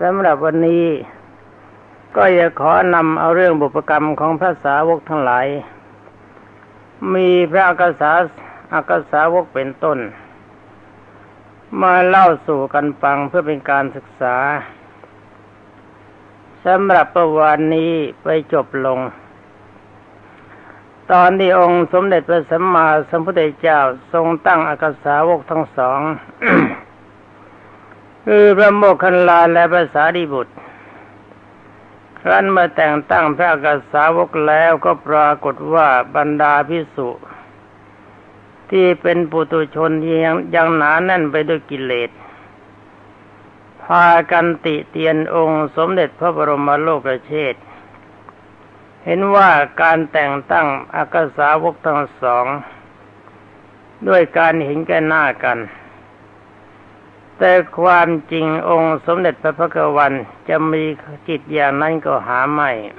สำหรับวันนี้ก็จะขอนำเอาเรื่องบุพกรรมของพระสาวกทั้งหลายมีพระอักษาวกเป็นต้นมาเล่าสู่กันฟังเพื่อเป็นการศึกษาสำหรับประวันนี้ไปจบลงตอนที่องค์สมเด็จพระสัมมาสัมพุทธเจ้าทรงตั้งอักษาวกทั้งสอง คือพระโมคคัลลาและพระสารีบุตรครั้นมาแต่งตั้งพระอักษาวกแล้วก็ปรากฏว่าบรรดาภิกษุที่เป็นปุถุชนยังหนาแน่นไปด้วยกิเลสพากันติเตียนองค์สมเด็จพระบรมโลกเชษฐ์เห็นว่าการแต่งตั้งอักษาวกทั้งสองด้วยการเห็นแก่หน้ากันแต่ความจริงองค์สมเด็จพระพักวันจะมีจิตอย่างนั้นก็หาไม่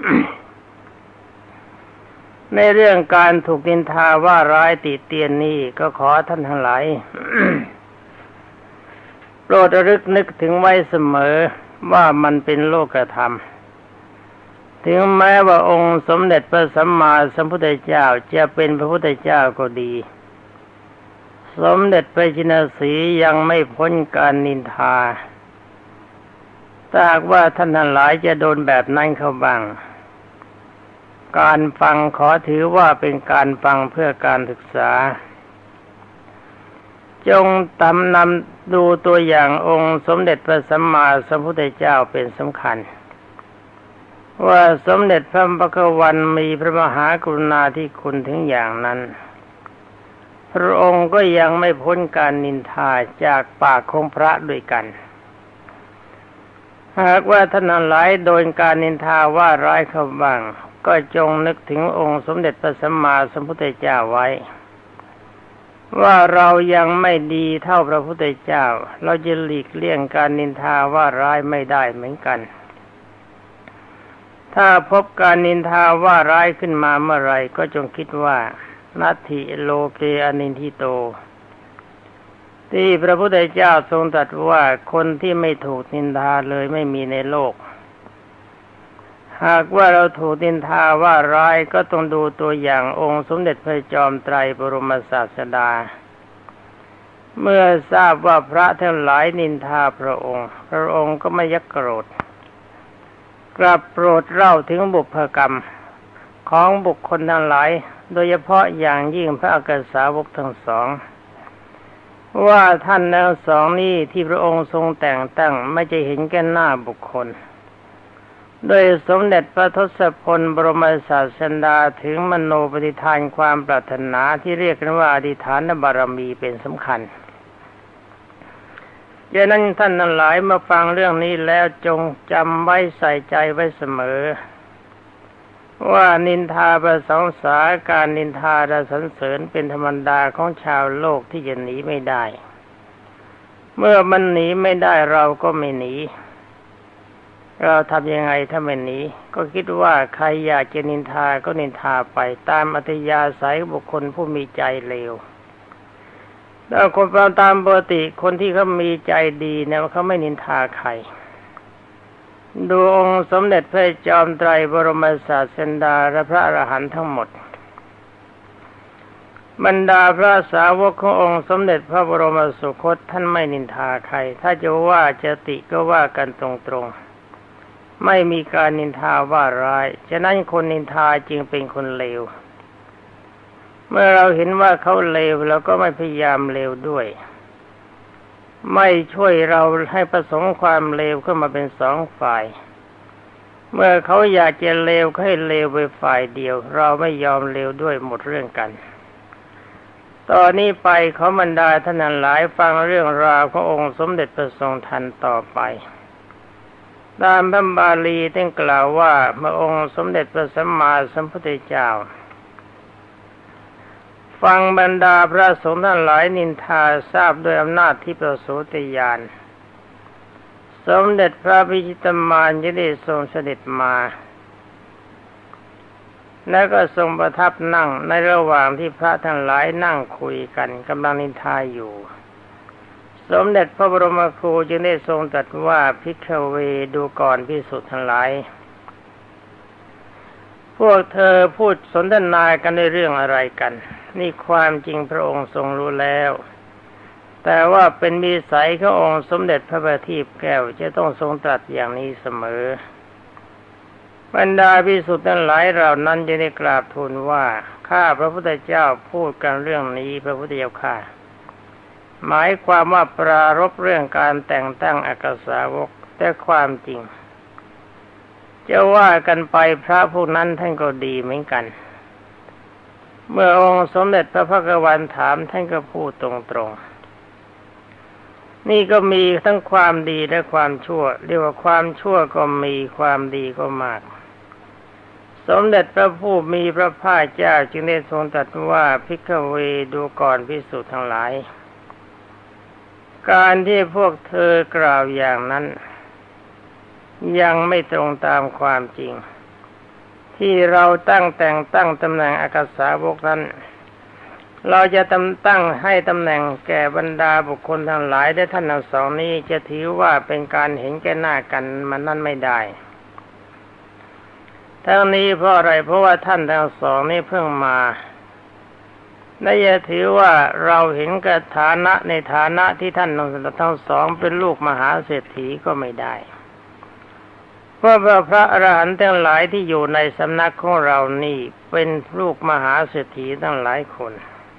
ในเรื่องการถูกนินทาว่าร้ายติเตียนนี้ก็ขอท่านทั้งหลาย โปรดระลึกนึกถึงไว้เสมอว่ามันเป็นโลกธรรมถึงแม้ว่าองค์สมเด็จพระสัมมาสัมพุทธเจ้าจะเป็นพระพุทธเจ้าก็ดีสมเด็จพระชินสีห์ยังไม่พ้นการนินทาถ้าหากว่าท่านทั้งหลายจะโดนแบบนั้นเข้าบ้างการฟังขอถือว่าเป็นการฟังเพื่อการศึกษาจงนำดูตัวอย่างองค์สมเด็จพระสัมมาสัมพุทธเจ้าเป็นสำคัญว่าสมเด็จพระพักวันมีพระมหากรุณาธิคุณถึงอย่างนั้นพระองค์ก็ยังไม่พ้นการนินทาจากปากของพระด้วยกันหากว่าท่านทั้งหลายโดนการนินทาว่าร้ายเข้าบ้างก็จงนึกถึงองค์สมเด็จพระสัมมาสัมพุทธเจ้าไว้ว่าเรายังไม่ดีเท่าพระพุทธเจ้าเราจะหลีกเลี่ยงการนินทาว่าร้ายไม่ได้เหมือนกันถ้าพบการนินทาว่าร้ายขึ้นมาเมื่อไรก็จงคิดว่านัตถิโลเกอนินทิโตที่พระพุทธเจ้าทรงตรัสว่าคนที่ไม่ถูกนินทาเลยไม่มีในโลกหากว่าเราถูกนินทาว่าร้ายก็ต้องดูตัวอย่างองค์สมเด็จพระจอมไตรบรมศาสดาเมื่อทราบว่าพระทั้งหลายนินทาพระองค์ก็ไม่ยักโกรธกลับโปรดเล่าถึงบุพกรรมของบุคคลทั้งหลายโดยเฉพาะอย่างยิ่งพระอักษาวกทั้งสองว่าท่านทั้งสองนี้ที่พระองค์ทรงแต่งตั้งไม่จะเห็นแก่หน้าบุคคลโดยสมเด็จพระทศพลบรมศาสดาถึงมโนปฏิฐานความปรารถนาที่เรียกกันว่าอธิษฐานบารมีเป็นสำคัญดังนั้นท่านทั้งหลายมาฟังเรื่องนี้แล้วจงจำไว้ใส่ใจไว้เสมอว่านินทาประสงสาการนินทาและสรรเสริญเป็นธรรมดาของชาวโลกที่จะหนีไม่ได้เมื่อมันหนีไม่ได้เราก็ไม่หนีเราทำยังไงถ้าไม่หนีก็คิดว่าใครอยากจะนินทาก็นินทาไปตามอัธยาศัยบุคคลผู้มีใจเลวแล้วคนตามปกติคนที่เขามีใจดีเนี่ยเขาไม่นินทาใครดูองค์สมเด็จพระจอมไตรบรมศาสดาและพระอรหันต์ทั้งหมดบรรดาพระสาวกขององค์สมเด็จพระบรมสุคตท่านไม่นินทาใครถ้าจะว่าจะติก็ว่ากันตรงๆไม่มีการนินทาว่าร้ายฉะนั้นคนนินทาจึงเป็นคนเลวเมื่อเราเห็นว่าเขาเลวเราก็ไม่พยายามเลวด้วยไม่ช่วยเราให้ประสงค์ความเลวขึ้นมาเป็นสองฝ่ายเมื่อเขาอยากจะเลวให้เลวไปฝ่ายเดียวเราไม่ยอมเลวด้วยหมดเรื่องกันตอนนี้ไปขอบรรดาท่านทั้งหลายฟังเรื่องราวขององค์สมเด็จพระทรงทันต่อไปตามพระบาลีได้กล่าวว่าเมื่อองค์สมเด็จพระสัมมาสัมพุทธเจ้าฟังบรรดาพระสงฆ์ทั้งหลายนินทาทราบด้วยอำนาจที่ประโสตญาณสมเด็จพระพิชิตมารจะได้ทรงเสด็จมาแล้วก็ทรงประทับนั่งในระหว่างที่พระทั้งหลายนั่งคุยกันกำลังนินทาอยู่สมเด็จพระบรมครูจึงได้ทรงตรัสว่าภิกขเวดูก่อนภิกษุทั้งหลายพวกเธอพูดสนทนากันในเรื่องอะไรกันนี่ความจริงพระองค์ทรงรู้แล้วแต่ว่าเป็นวิสัยขององค์สมเด็จพระบัณฑิตแก้วจะต้องทรงตรัสอย่างนี้เสมอบรรดาภิกษุทั้งหลายเหล่านั้นจะได้กราบทูลว่าข้าพระพุทธเจ้าพูดกันเรื่องนี้พระพุทธเจ้าข้าหมายความว่าปรารภเรื่องการแต่งตั้งอักษาวกแต่ความจริงจะว่ากันไปพระพวกนั้นท่านก็ดีเหมือนกันเมื่อองค์สมเด็จพระภักวันถามท่านก็พูดตรงๆนี่ก็มีทั้งความดีและความชั่วเรียกว่าความชั่วก็มีความดีก็มากสมเด็จพระผู้มีพระภาคเจ้าจึงได้ทรงตรัสว่าภิกขเวดูก่อนภิกษุทั้งหลายการที่พวกเธอกล่าวอย่างนั้นยังไม่ตรงตามความจริงที่เราแต่งตั้งตำแหน่งอักษาวกนั้นเราจะตั้งให้ตำแหน่งแก่บรรดาบุคคลทั้งหลายและท่านทั้งสองนี้จะถือว่าเป็นการเห็นแก่หน้ากันมันนั่นไม่ได้ทั้งนี้เพราะอะไรเพราะว่าท่านทั้งสองนี้เพิ่งมาและอย่าถือว่าเราเห็นกับฐานะในฐานะที่ท่านทั้งสองเป็นลูกมหาเศรษฐีก็ไม่ได้เพราะว่าพระอรหันต์ทั้งหลายที่อยู่ในสำนักของเรานี่เป็นลูกมหาเศรษฐีทั้งหลายคน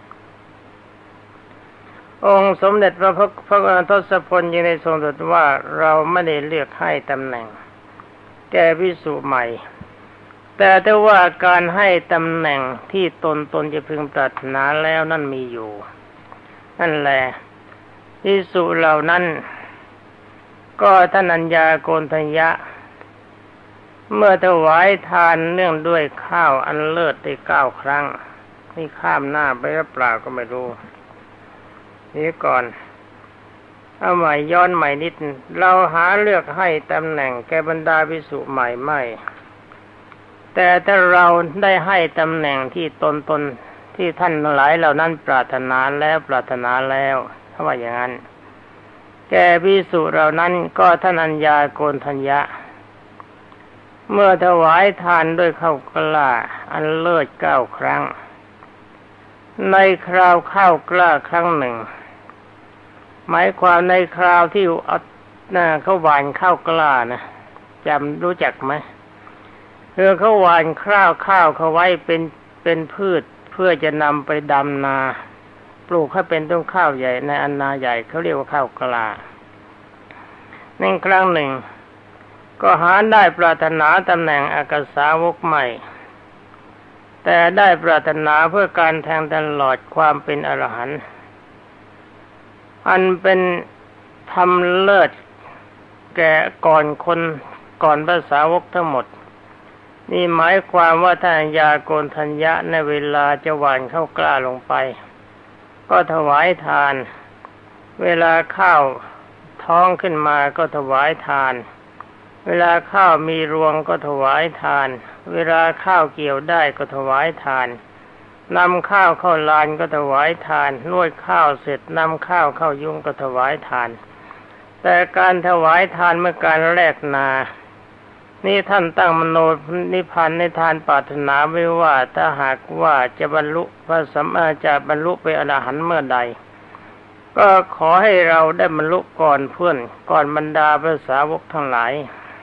องค์สมเด็จพระทศพลยังได้ทรงตรัสว่าเราไม่ได้เลือกให้ตำแหน่งแก่ภิกษุใหม่แต่ถ้าว่าการให้ตำแหน่งที่ตนจะพึงปรารถนาแล้วนั่นมีอยู่นั่นแหละภิกษุเหล่านั้นก็ท่านอัญญาโกณฑัญญะเมื่อถวายทานเนื่องด้วยข้าวอันเลิศได้9 ครั้งนี่ข้ามหน้าไปหรือเปล่าก็ไม่รู้นี่ก่อนเอาใหม่ย้อนใหม่นิดเราหาเลือกให้ตำแหน่งแก่บรรดาภิกษุใหม่ไม่แต่ถ้าเราได้ให้ตำแหน่งที่ตนที่ท่านหลายเหล่านั้นปรารถนาแล้วถ้าว่าอย่างนั้นแก่ภิกษุเหล่านั้นก็ท่านอัญญาโกณฑัญญะเมื่อถวายทานด้วยข้าวกล้าอันเลิศ9 ครั้งในคราวข้าวกล้าครั้งหนึ่งหมายความในคราวที่เขาหว่านข้าวกล้านะจำรู้จักไหมคือเขาหว่านข้าวเขาไว้เป็นพืชเพื่อจะนำไปดำนาปลูกให้เป็นต้นข้าวใหญ่ในอันนาใหญ่เขาเรียกว่าข้าวกล้าในครั้งหนึ่งก็หาได้ปรารถนาตำแหน่งอักษาวกใหม่แต่ได้ปรารถนาเพื่อการแทงตลอดความเป็นอรหันต์อันเป็นธรรมเลิศแก่ก่อนพระสาวกทั้งหมดนี่หมายความว่าท่านอัญญาโกณฑัญญะในเวลาจะหว่านข้าวกล้าลงไปก็ถวายทานเวลาข้าวท้องขึ้นมาก็ถวายทานเวลาข้าวมีรวงก็ถวายทานเวลาข้าวเกี่ยวได้ก็ถวายทานนำข้าวเข้าลานก็ถวายทานนวดข้าวเสร็จนำข้าวเข้ายุ้งก็ถวายทานแต่การถวายทานเมื่อการแลกนานี่ท่านตั้งมโนนิพพานในทานปรารถนาไว้ว่าถ้าหากว่าจะบรรลุพระสัมมาจะบรรลุเป็นอรหันต์เมื่อใดก็ขอให้เราได้บรรลุก่อนเพื่อนก่อนบรรดาพระสาวกทั้งหลาย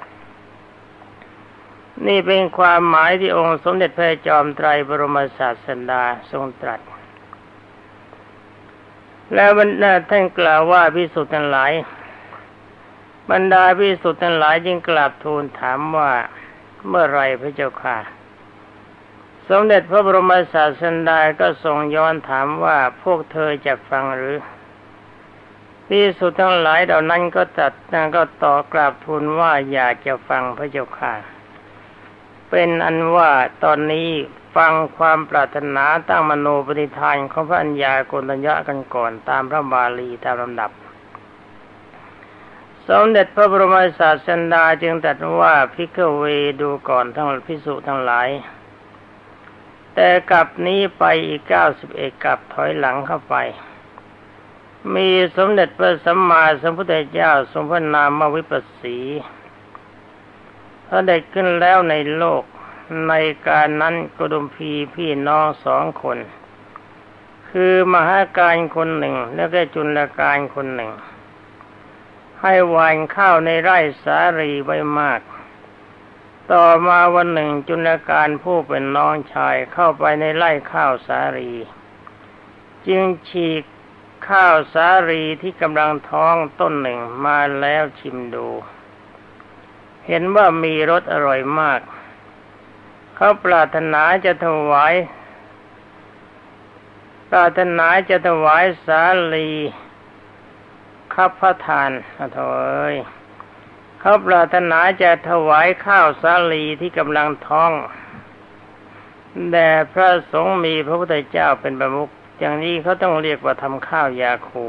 นี่เป็นความหมายที่องค์สมเด็จพระจอมไตรบรมศาสดาทรงตรัสแล้วท่านกล่าวว่าภิกษุทั้งหลายบรรดาภิกษุทั้งหลายจึงกราบทูลถามว่าเมื่อไรพระเจ้าค่ะสมเด็จพระบรมศาสดาก็ทรงย้อนถามว่าพวกเธอจะฟังหรือภิกษุทั้งหลายเหล่านั้นก็ตอบกราบทูลว่าอยากจะฟังพระเจ้าค่ะเป็นอันว่าตอนนี้ฟังความปรารถนาตั้งมโนปณิธานของพระอัญญาโกณฑัญญะกันก่อนตามพระบาลีตามลำดับสมเด็จพระบรมศาสดาจึงตรัสว่าภิกขเวดูก่อนทั้งภิกษุทั้งหลายแต่กลับนี้ไปอีก91กลับถอยหลังเข้าไปมีสมเด็จพระสัมมาสัมพุทธเจ้าทรงพระนามวิปัสสีเสด็จขึ้นแล้วในโลกในการนั้นโกดุมพีพี่น้อง2 คนคือมหาการคนหนึ่งแล้วก็จุลการคนหนึ่งให้หว่านข้าวในไร่สาลีไว้มากต่อมาวันหนึ่งจุลการผู้เป็นน้องชายเข้าไปในไร่ข้าวสาลีจึงฉีกข้าวสาลีที่กำลังท้องต้นหนึ่งมาแล้วชิมดูเห็นว่ามีรสอร่อยมากเขาปรารถนาจะถวายสาลีคับพระทานเถิดเขาปรารถนาจะถวายข้าวสาลีที่กำลังท้องแด่พระสงฆ์มีพระพุทธเจ้าเป็นประมุขอย่างนี้เขาต้องเรียกว่าทำข้าวยาคู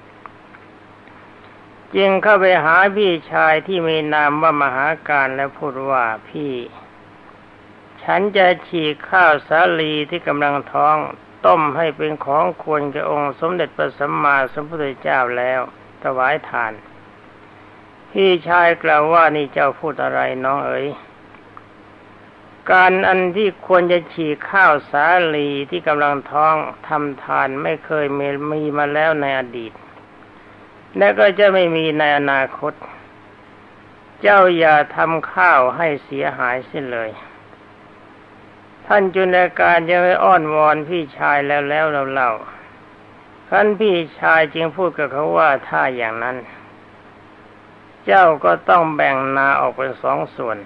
จึงเข้าไปหาพี่ชายที่มีนามว่ามหาการและพูดว่าพี่ฉันจะฉีกข้าวสาลีที่กำลังท้องต้มให้เป็นของควรแก่องค์สมเด็จพระสัมมาสัมพุทธเจ้าแล้วถวายทานพี่ชายกล่าวว่านี่เจ้าพูดอะไรน้องเอ๋ยการอันที่ควรจะฉีกข้าวสาลีที่กำลังท้องทำทานไม่เคยมีมาแล้วในอดีตและก็จะไม่มีในอนาคตเจ้าอย่าทำข้าวให้เสียหายเสียเลยท่านจุลการยังไม่อ้อนวอนพี่ชายแล้วเล่าท่านพี่ชายจึงพูดกับเขาว่าถ้าอย่างนั้นเจ้าก็ต้องแบ่งนาออกเป็น2 ส่วน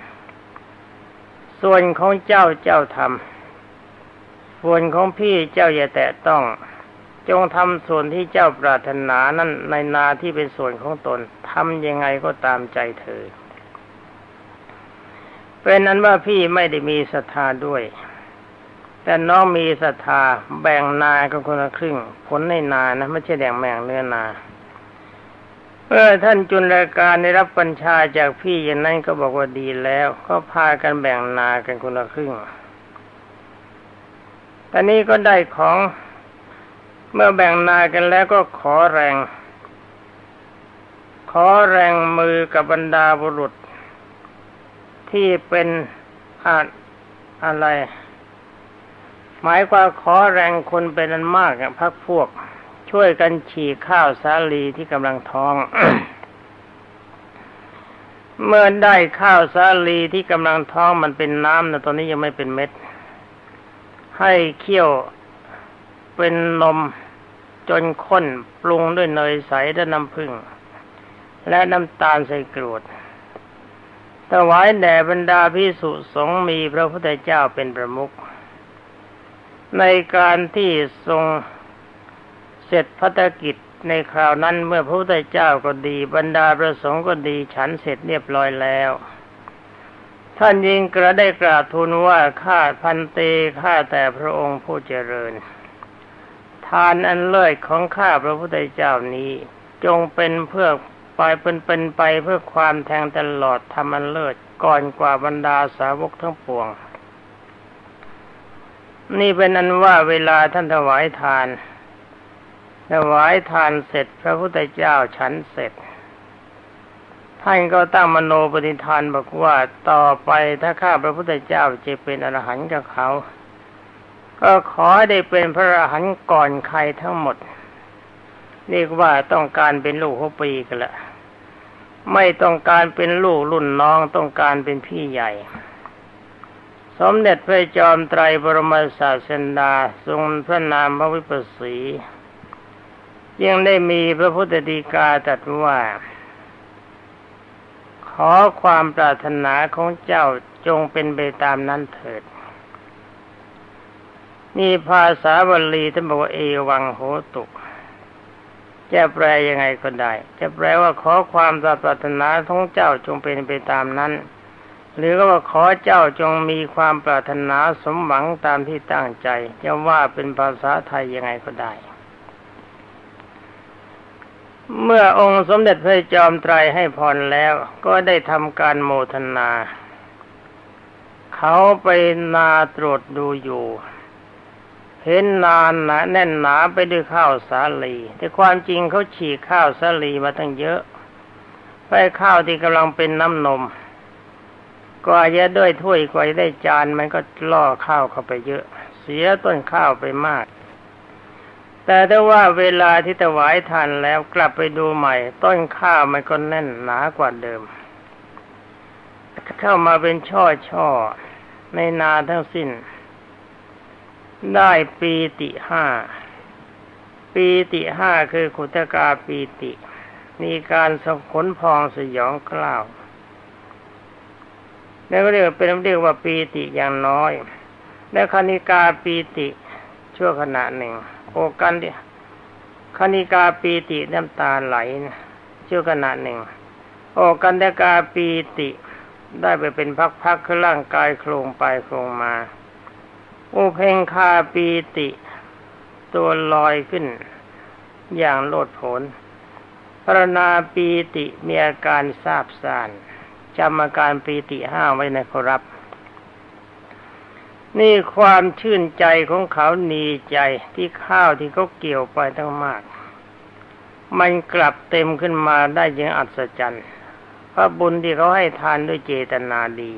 ของเจ้าทำส่วนของพี่เจ้าอย่าแตะต้องจงทำส่วนที่เจ้าปรารถนานั้นในนาที่เป็นส่วนของตนทำยังไงก็ตามใจเธอเป็นนั้นว่าพี่ไม่ได้มีศรัทธาด้วยแต่น้องมีศรัทธาแบ่งนากันคนละครึ่งผลในนานะไม่ใช่แบ่งเนื้อนาท่านจุลการได้รับบัญชาจากพี่อย่างนั้นก็บอกว่าดีแล้วก็พากันแบ่งนากันคนละครึ่งตอนนี้ก็ได้ของเมื่อแบ่งนากันแล้วก็ขอแรงมือกับบรรดาบุรุษที่เป็นอะไรหมายความขอแรงคนเป็นอันมากพรรคพวกช่วยกันฉีกข้าวสาลีที่กำลังท้อง เมื่อได้ข้าวสาลีที่กำลังท้องมันเป็นน้ำนะตอนนี้ยังไม่เป็นเม็ดให้เคี่ยวเป็นนมจนข้นปรุงด้วยเนยใสและน้ำผึ้งและน้ำตาลใส่กรวดถวายแด่บรรดาภิกษุสงฆ์มีพระพุทธเจ้าเป็นประมุขในการที่ทรงเสร็จภารกิจในคราวนั้นเมื่อพระพุทธเจ้าก็ดีบรรดาพระสงฆ์ก็ดีฉันเสร็จเรียบร้อยแล้วท่านยิ่งได้กราบทูลว่าข้าพันเตข้าแต่พระองค์ผู้เจริญทานอันเลิศของข้าพระพุทธเจ้านี้จงเป็นเพื่อเป็นไปเพื่อความแทงตลอดธรรมอันเลิศก่อนกว่าบรรดาสาวกทั้งปวงนี่เป็นอันว่าเวลาท่านถวายทานเสร็จพระพุทธเจ้าฉันเสร็จท่านก็ตั้งมโนปณิธานบอกว่าต่อไปถ้าข้าพระพุทธเจ้าจะเป็นอรหันต์กับเขาก็ขอได้เป็นพระอรหันต์ก่อนใครทั้งหมดเรียกว่าต้องการเป็นลูกหัวปีกันละไม่ต้องการเป็นลูกรุ่นน้องต้องการเป็นพี่ใหญ่สมเด็จพระจอมไตรบรมศาสดาทรงพระนามพระวิปัสสียังได้มีพระพุทธฎีกาตรัสว่าขอความปรารถนาของเจ้าจงเป็นไปตามนั้นเถิดนี่ภาษาบาลีท่านบอกว่าเอวังโหตุจะแปลยังไงก็ได้จะแปลว่าขอความปรารถนาของเจ้าจงเป็นไปตามนั้นหรือก็ว่าขอเจ้าจงมีความปรารถนาสมหวังตามที่ตั้งใจจะว่าเป็นภาษาไทยยังไงก็ได้เมื่อองค์สมเด็จพระจอมไตรให้พรแล้วก็ได้ทำการโมทนาเขาไปนาตรวจดูอยู่เห็นนานหนาแน่นหนาไปด้วยข้าวสาลีแต่ความจริงเขาฉีกข้าวสาลีมาตั้งเยอะไปข้าวที่กำลังเป็นน้ำนมกว่าจะด้วยถ้วยกว่าจะได้จานมันก็ล่อข้าวเข้าไปเยอะเสียต้นข้าวไปมากแต่ถ้าว่าเวลาที่ถวายทานแล้วกลับไปดูใหม่ต้นข้าวมันก็แน่นหนากว่าเดิมเข้ามาเป็นช่อๆในนาทั้งสิ้นได้ปีติห้าคือขุทกาปีติมีการสขนพองสยองกล้าวแล้วก็เรียกว่าปีติอย่างน้อยและคณิกาปีติชั่วขณะหนึ่งโอกันคณิกาปีติน้ำตาไหลชั่วขณะหนึ่งโอกันตกาปีติได้ไปเป็นพักๆคือร่างกายโครงไปโครงมาอุเพงคาปีติตัวลอยขึ้นอย่างโลดโผนพรณาปีติมีอาการซาบซ่านจำอาการปีติห้าไว้นะครับนี่ความชื่นใจของเขาดีใจที่ข้าวที่เขาเกี่ยวไปทั้งมากมันกลับเต็มขึ้นมาได้อย่างอัศจรรย์เพราะบุญที่เขาให้ทานด้วยเจตนาดี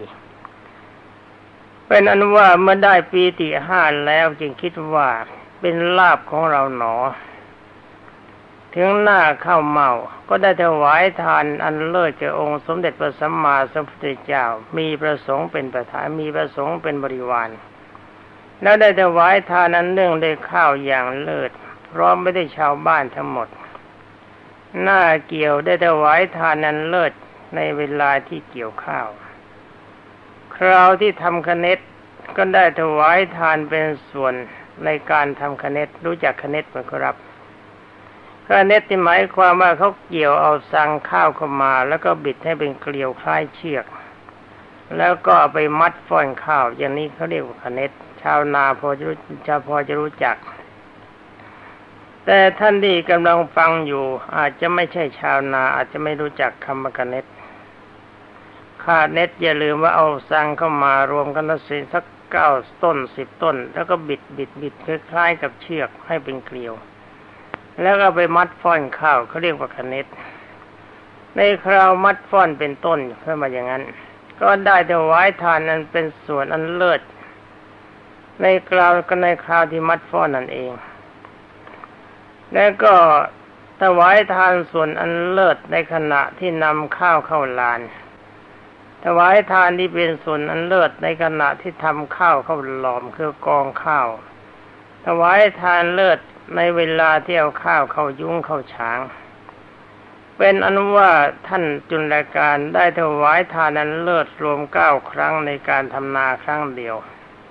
เป็นอันว่าเมื่อได้ปีติห้าแล้วจึงคิดว่าเป็นลาภของเราหนอถึงหน้าเข้าเมาก็ได้ถวายทานอันเลิศแก่องค์สมเด็จพระสัมมาสัมพุทธเจ้ามีพระสงฆ์เป็นประธานมีพระสงฆ์เป็นบริวารแล้วได้ถวายทานอันเนื่องด้วยข้าวอย่างเลิศพร้อมไม่ได้ชาวบ้านทั้งหมดหน้าเกี่ยวได้ถวายทานอันเลิศในเวลาที่เกี่ยวข้าวคราวที่ทำคะเนตก็ได้ถวายทานเป็นส่วนในการทำคะเนตรู้จักคะเนตไหมครับคะเนตที่หมายความว่าเขาเกี่ยวเอาสังข้าวเข้ามาแล้วก็บิดให้เป็นเกลียวคล้ายเชือกแล้วก็เอาไปมัดฟ้อนข้าวอย่างนี้เขาเรียกว่าคะเนตชาวนาพอจะรู้จักแต่ท่านที่กำลังฟังอยู่อาจจะไม่ใช่ชาวนาอาจจะไม่รู้จักคำว่าคะเนตค่าเน็ตอย่าลืมว่าเอาสังเข้ามารวมกันสัก9 ต้น10 ต้นแล้วก็บิดคล้ายๆกับเชือกให้เป็นเกลียวแล้วก็ไปมัดฟ้อนข้าวเขาเรียกว่าคะเนตในคราวมัดฟ้อนเป็นต้นเพื่อมาอย่างนั้นก็ได้ถวายทานนั้นเป็นส่วนอันเลิศในคราวที่มัดฟ้อนนั่นเองแล้วก็ถวายทานส่วนอันเลิศในขณะที่นำข้าวเข้าลานถวายทานที่เป็นส่วนอันเลิศในขณะที่ทำข้าวเข้าหลอมคือกองข้าวถวายทานเลิศในเวลาที่เอาข้าวเข้ายุ้งเข้าฉางเป็นอันว่าท่านจุลการได้ถวายทานอันเลิศรวม9 ครั้งในการทำนาครั้งเดียว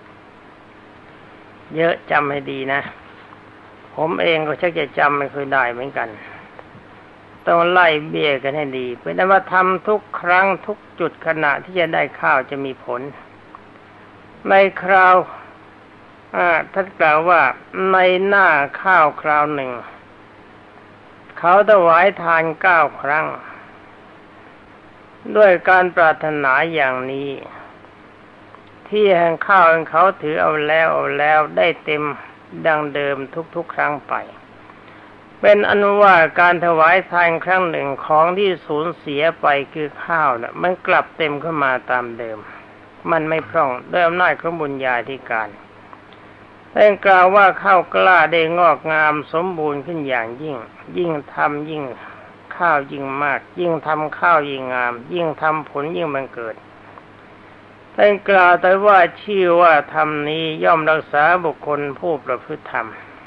เยอะจำให้ดีนะผมเองก็ชักจะจำไม่ค่อยได้เหมือนกันต้องไล่เบี้ยกันให้ดีเป็นอันว่าทำทุกครั้งทุกจุดขณะที่จะได้ข้าวจะมีผลในคราวท่านกล่าวว่าในหน้าข้าวคราวหนึ่งเขาถวายทาน9 ครั้งด้วยการปรารถนาอย่างนี้ที่แห่งข้าวของเขาถือเอาแล้วได้เต็มดังเดิมทุกครั้งไปเป็นอนุว่าการถวายทานครั้งหนึ่งของที่สูญเสียไปคือข้าวน่ะมันกลับเต็มขึ้นมาตามเดิมมันไม่พร่องด้วยอำนาจของบุญญาธิการท่านกล่าวว่าข้าวกล้าได้งอกงามสมบูรณ์ขึ้นอย่างยิ่งทำยิ่งข้าวยิ่งมากยิ่งทำข้าวยิ่งงามยิ่งทำผลยิ่งบังเกิดท่านกล่าวแต่ว่าชื่อว่าธรรมนี้ย่อมรักษาบุคคลผู้ประพฤติธรรม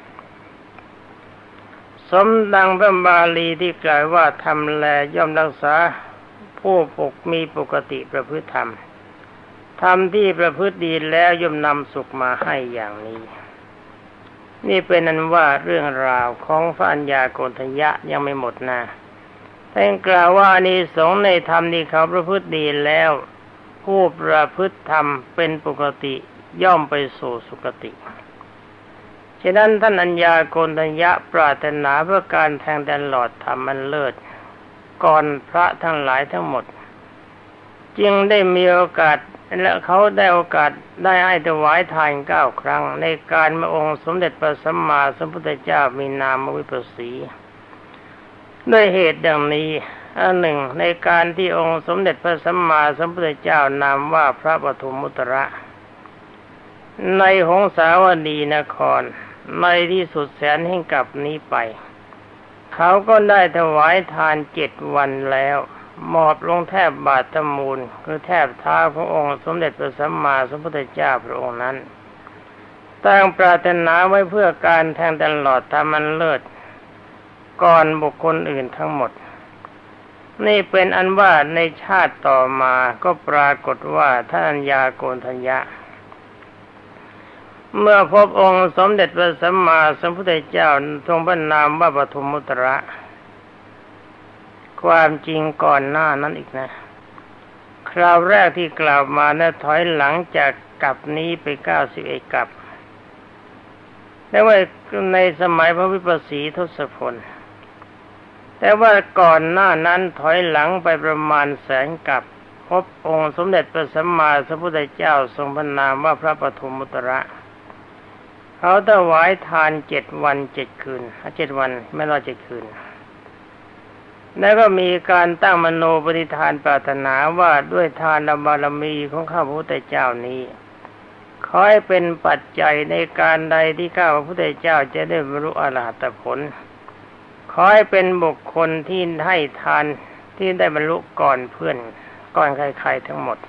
สมดังพระบาลีที่กล่าวว่าธรรมแลย่อมรักษาผู้มีปกติประพฤติธรรมธรรมที่ประพฤติดีแล้วย่อมนำสุขมาให้อย่างนี้นี่เป็นอันว่าเรื่องราวของพระัญญาโกณฑัญญะยังไม่หมดนะท่านกล่าวว่าอานิสงส์ในธรรมที่เขาประพฤติดีแล้วผู้ประพฤติธรรมเป็นปกติย่อมไปสู่สุคติฉะนั้นท่านอัญญาโกณฑัญญะปรารถนาเพื่อการแทงตลอดธรรมอันเลิศก่อนพระทั้งหลายทั้งหมดจึงได้มีโอกาสและเขาได้โอกาสได้ให้ถวายทาน9 ครั้งในการเมื่อองค์สมเด็จพระสัมมาสัมพุทธเจ้ามีนามวิปัสสีด้วยเหตุดังนี้อันหนึ่งในการที่องค์สมเด็จพระสัมมาสัมพุทธเจ้านามว่าพระปฐมมุตระในหงสาวดีนครในที่สุดแสนแห่งกลับนี้ไปเขาก็ได้ถวายทาน7 วันแล้วมอบลงแทบบาทมูลคือแทบเท้าขององค์สมเด็จพระสัมมาสัมพุทธเจ้าพระองค์นั้นตั้งปรารถนาไว้เพื่อการแทงตลอดธรรมอันเลิศก่อนบุคคลอื่นทั้งหมดนี่เป็นอันว่าในชาติต่อมาก็ปรากฏว่าท่านอัญญาโกณฑัญญะเมื่อพบองค์สมเด็จพระสัมมาสัมพุทธเจ้าทรงพระนามว่าปฐมมุตระความจริงก่อนหน้านั้นอีกนะคราวแรกที่กล่าวมานะถอยหลังจากกลับนี้ไป91 กลับแต่ว่าในสมัยพระวิปัสสีทศพลแต่ว่าก่อนหน้านั้นถอยหลังไปประมาณ100,000 กลับพบองค์สมเด็จพระสัมมาสัมพุทธเจ้าทรงพระนามว่าพระปฐมมุตระเขาถวายทาน7 วัน 7 คืน7 วันไม่รอ7 คืนแล้วก็มีการตั้งมโนปณิธานปรารถนาว่าด้วยทานบารมีของข้าพระพุทธเจ้านี้ขอให้เป็นปัจจัยในการใดที่ข้าพระพุทธเจ้าจะได้บรรลุอรหัตผลขอให้เป็นบุคคลที่ให้ทานที่ได้บรรลุก่อนเพื่อนก่อนใครๆทั้งหมด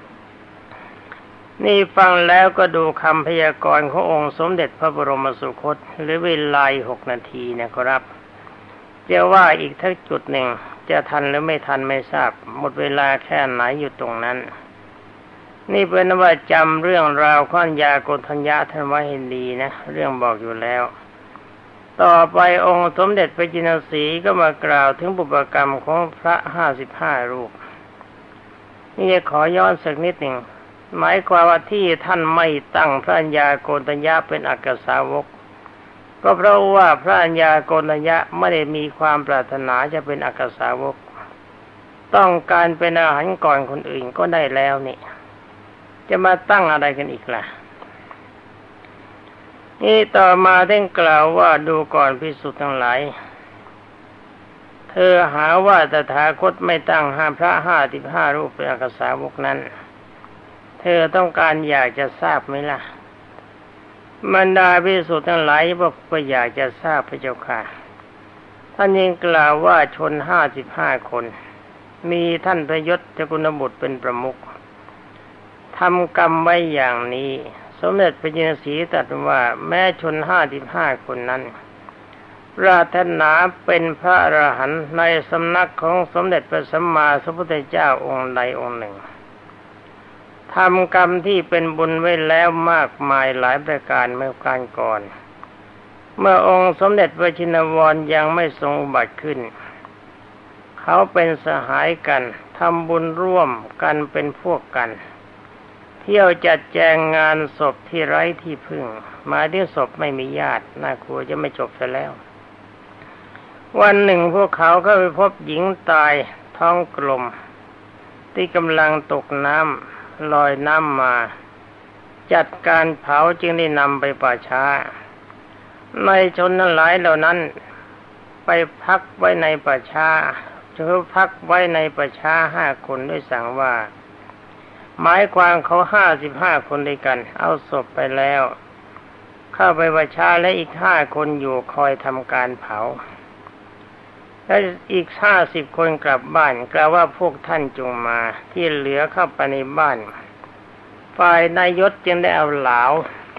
นี่ฟังแล้วก็ดูคำพยากรณ์ขององค์สมเด็จพระบรมสุคตหรือเวลา6 นาทีนะครับจะว่าอีกทั้งจุดหนึ่งจะทันหรือไม่ทันไม่ทราบหมดเวลาแค่ไหนอยู่ตรงนั้นนี่เป็นว่าจำเรื่องราวข้อนยาโกณฑัญญะท่านไว้ให้ดีนะเรื่องบอกอยู่แล้วต่อไปองค์สมเด็จพระจินสีก็มากล่าวถึงบุพกรรมของพระ55 รูปนี่จะขอย้อนสักนิดหนึ่งหมายความว่าที่ท่านไม่ตั้งพระัญญาโกณฑัญญะเป็นอักขสาวกก็เพราะว่าพระัญญาโกณฑัญญะไม่ได้มีความปรารถนาจะเป็นอักขสาวกต้องการเป็นอรหันต์ก่อนคนอื่นก็ได้แล้วนี่จะมาตั้งอะไรกันอีกล่ะนี่ต่อมาท่านกล่าวว่าดูก่อนภิกษุทั้งหลายเธอหาว่าตถาคตไม่ตั้งพระ55 รูปเป็นอักขสาวกนั้นเธอต้องการอยากจะทราบไหมล่ะบรรดาภิกษุทั้งหลายบอกว่าอยากจะทราบพระเจ้าค่ะท่านยังกล่าวว่าชน55 คนมีท่านพระยศจกุลบุตรเป็นประมุขทำกรรมไว้อย่างนี้สมเด็จพระจินสีตรัสว่าแม้ชน55 คนนั้นปรารถนาเป็นพระอรหันต์ในสำนักของสมเด็จพระสัมมาสัมพุทธเจ้าองค์ใดองค์หนึ่งทำกรรมที่เป็นบุญไว้แล้วมากมายหลายประการเมื่อการก่อนเมื่อองค์สมเด็จพระชินวรยังไม่ทรงอุบัติขึ้นเขาเป็นสหายกันทำบุญร่วมกันเป็นพวกกันเที่ยวจัดแจงงานศพที่ไร้ที่พึ่งหมายถึงศพไม่มีญาติน่ากลัวจะไม่จบซะแล้ววันหนึ่งพวกเขาก็ไปพบหญิงตายท้องกลมที่กำลังตกน้ำลอยน้ำมาจัดการเผาจึงได้นำไปป่าช้าในชนทั้งหลายเหล่านั้นไปพักไว้ในป่าช้าพักไว้ในป่าช้า5 คนด้วยสั่งว่าหมายความเขา55 คนด้วยกันเอาศพไปแล้วเข้าไปป่าช้าและอีก5 คนอยู่คอยทำการเผาและอีก50 คนกลับบ้านกล่าวว่าพวกท่านจงมาที่เหลือเข้าไปในบ้านฝ่ายนายยศจึงได้เอาเหลา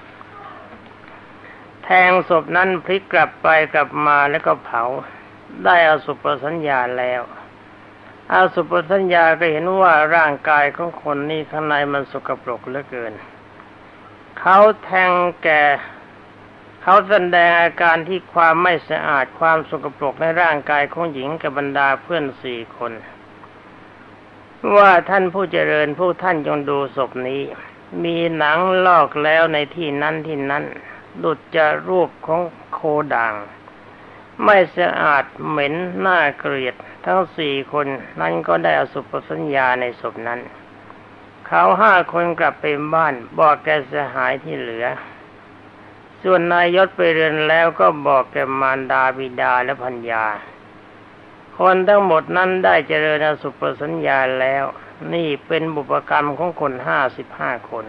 แทงศพนั้นพลิกกลับไปกลับมาแล้วก็เผาได้อสุปสัญญาแล้วอสุปสัญญาก็เห็นว่าร่างกายของคนนี้ข้างในมันสกปรกเหลือเกินเขาแทงแก่เขาแสดงอาการที่ความไม่สะอาดความสกปรกในร่างกายของหญิงกับบรรดาเพื่อน4 คนว่าท่านผู้เจริญพวกท่านจงดูศพนี้มีหนังลอกแล้วในที่นั้นดุจจะรูปของโคด่างไม่สะอาดเหม็นน่าเกลียดทั้ง4 คนนั้นก็ได้อสุปสัญญาในศพนั้นเขา5 คนกลับไปบ้านบอกแกสหายที่เหลือส่วนนายยศไปเรือนแล้วก็บอกแกมารดาบิดาและภรรยาคนทั้งหมดนั้นได้เจริญอสุปสัญญาแล้วนี่เป็นบุพกรรมของคน55 คน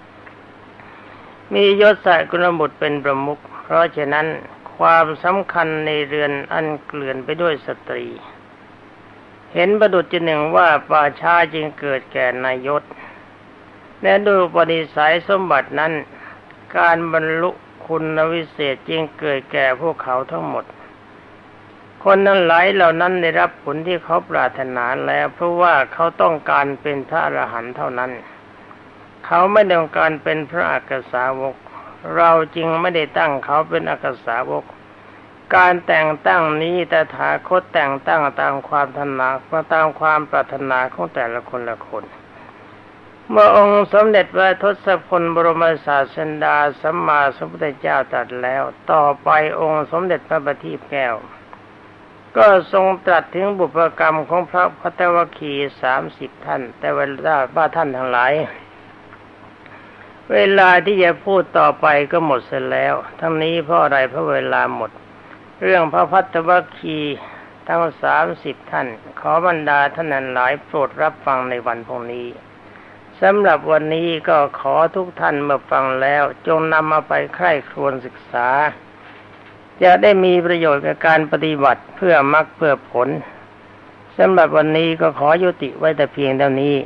มียศศักดิ์กุลบุตรเป็นประมุขเพราะฉะนั้นความสำคัญในเรือนอันเกลื่อนไปด้วยสตรีเห็นประดุจหนึ่งว่าป่าช้าจึงเกิดแก่นายยศและดูปณิสัยสมบัตินั้นการบรรลุคุณวิเศษจึงเกิดแก่พวกเขาทั้งหมดคนนั้นหลายเหล่านั้นได้รับผลที่เขาปรารถนาแล้วเพราะว่าเขาต้องการเป็นพระอรหันต์เท่านั้นเขาไม่ต้องการเป็นพระอักษาวกเราจึงไม่ได้ตั้งเขาเป็นอักษาวกการแต่งตั้งนี้แต่ถาคตแต่งตั้งตามความถนัดตามความปรารถนาของแต่ละคนละคนเมื่อองค์สมเด็จพระทศพลบรมศาสดาสัมมาสัมพุทธเจ้าตรัสแล้วต่อไปองค์สมเด็จพระบัณฑิตแก้วก็ทรงตรัสถึงบุพกรรมของพระภัตตวคี30 ท่านแต่เวลาว่าท่านทั้งหลายเวลาที่จะพูดต่อไปก็หมดเสียแล้วทั้งนี้เพราะอะไรเพราะเวลาหมดเรื่องพระภัตตวคีทั้ง30 ท่านขอบรรดาท่านนั้นหลายโปรดรับฟังในวันพรุ่งนี้สำหรับวันนี้ก็ขอทุกท่านเมื่อฟังแล้วจงนำมาไปใคร่ครวญศึกษาจะได้มีประโยชน์กับการปฏิบัติเพื่อมรรคเพื่อผลสำหรับวันนี้ก็ขอยุติไว้แต่เพียงเท่านี้